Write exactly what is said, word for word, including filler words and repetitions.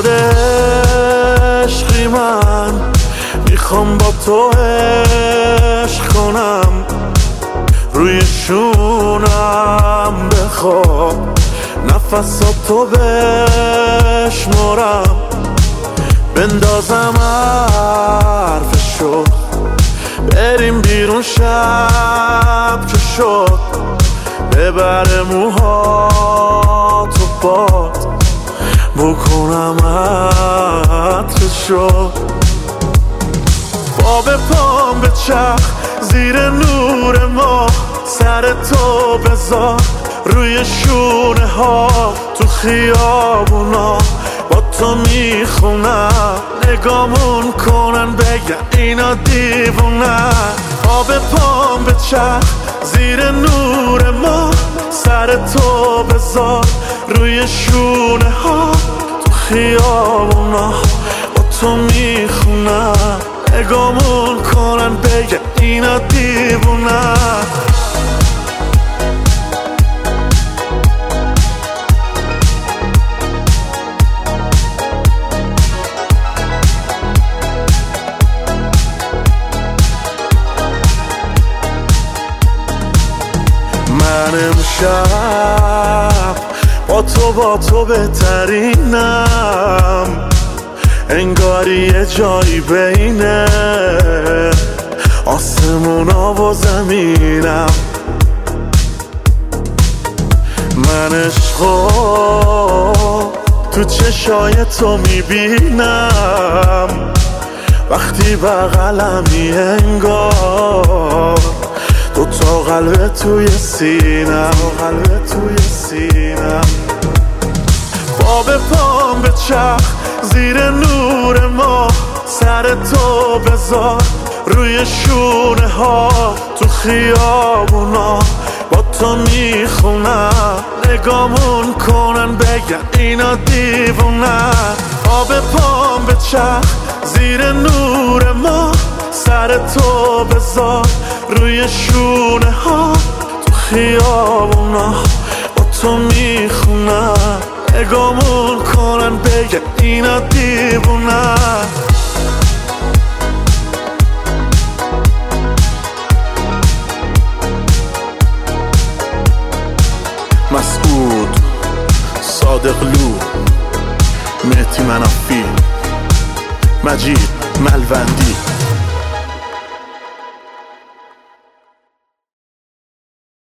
شده عشقی من، میخوام با تو عشق کنم، روی شونم بخواب نفساتو بشمرم، بندازم حرفشو بریم بیرون شب که شد، ببره موهاتو باد بکنم عطرشو، با به پام به چرخ زیر نور ما، سر تو بذار روی شونه ها، تو خیابونا با تو میخونم، نگامون کنن بگن اینا دیوونن، با به پام به چرخ زیر نور ما، سر تو بذار روی شونه ها، تو خیابونا با تو میخونم، نگامون کنن بگن اینا دیوونن. من امشب با تو با تو بهترینم، انگاری یه جایی بینه آسمونا و زمینم، من عشقو تو چشای تو میبینم، وقتی بغلمی انگار دو تا قلب توی سینم، قلب توی سینم، با به پام به چرخ زیر نور ما، سر تو بذار روی شونه ها، تو خیابونا با تو میخونم، نگامون کنن بگن اینا دیوونن، با به پام به چرخ زیر نور ما، سر تو بذار روی شونه ها، تو خیابونا با تو میخونم، نگامون کنن بگن اینا دیوونن. مسعود صادقلو، مهدی منافی، مجید ملوندی.